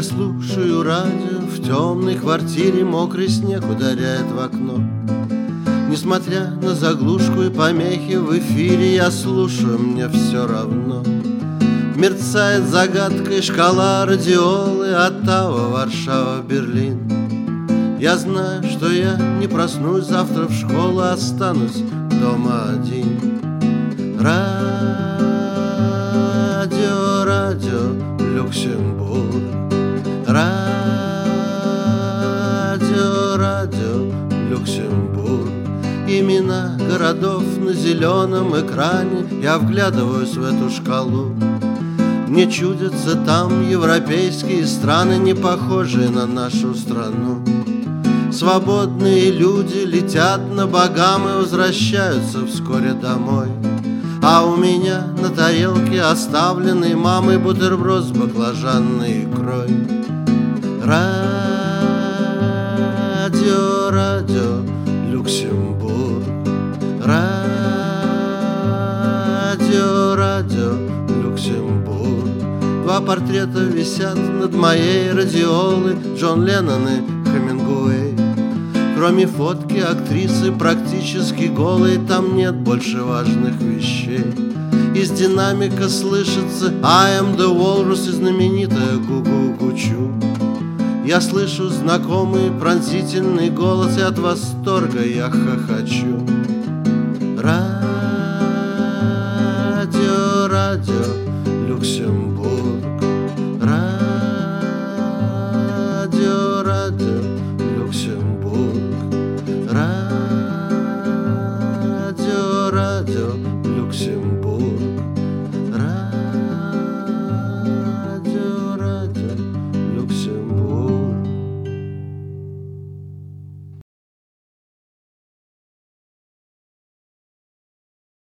Я слушаю радио, в темной квартире мокрый снег ударяет в окно. Несмотря на заглушку и помехи в эфире, я слушаю, мне все равно. Мерцает загадкой шкала радиолы, Оттава, Варшава, Берлин. Я знаю, что я не проснусь завтра в школу, останусь дома один. Радио, радио, Люксембург. Радио, радио, Люксембург. Имена городов на зеленом экране, я вглядываюсь в эту шкалу. Мне чудятся там европейские страны, не похожие на нашу страну. Свободные люди летят на Багамы, возвращаются вскоре домой. А у меня на тарелке оставленный мамой бутерброд с баклажанной икрой. Радио, радио, Люксембург. Радио, радио, Люксембург. Два портрета висят над моей радиолой, Джон Леннон и Хемингуэй. Кроме фотки актрисы практически голой, там нет больше важных вещей. Из динамика слышится I am the walrus и знаменитая гу-гу-гу-чу. Я слышу знакомый пронзительный голос, и от восторга я хохочу. Радио, радио, Люксембург.